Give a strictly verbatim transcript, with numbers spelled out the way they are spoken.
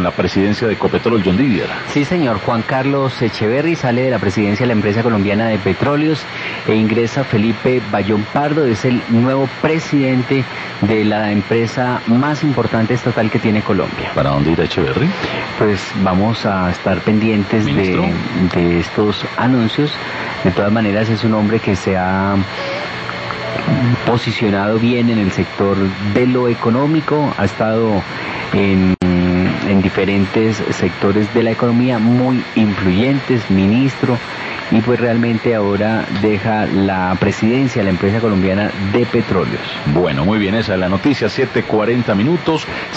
la presidencia de Ecopetrol, John Didier. Sí, señor. Juan Carlos Echeverry sale de la presidencia de la empresa colombiana de petróleos e ingresa Felipe Bayón Pardo, es el nuevo presidente de la empresa más importante estatal que tiene Colombia. ¿Para dónde irá Echeverry? Pues vamos a estar pendientes de, de estos anuncios. De todas maneras, es un hombre que se ha posicionado bien en el sector de lo económico, ha estado en, en diferentes sectores de la economía muy influyentes, ministro, y pues realmente ahora deja la presidencia de la empresa colombiana de petróleos. Bueno, muy bien, esa es la noticia, siete cuarenta minutos.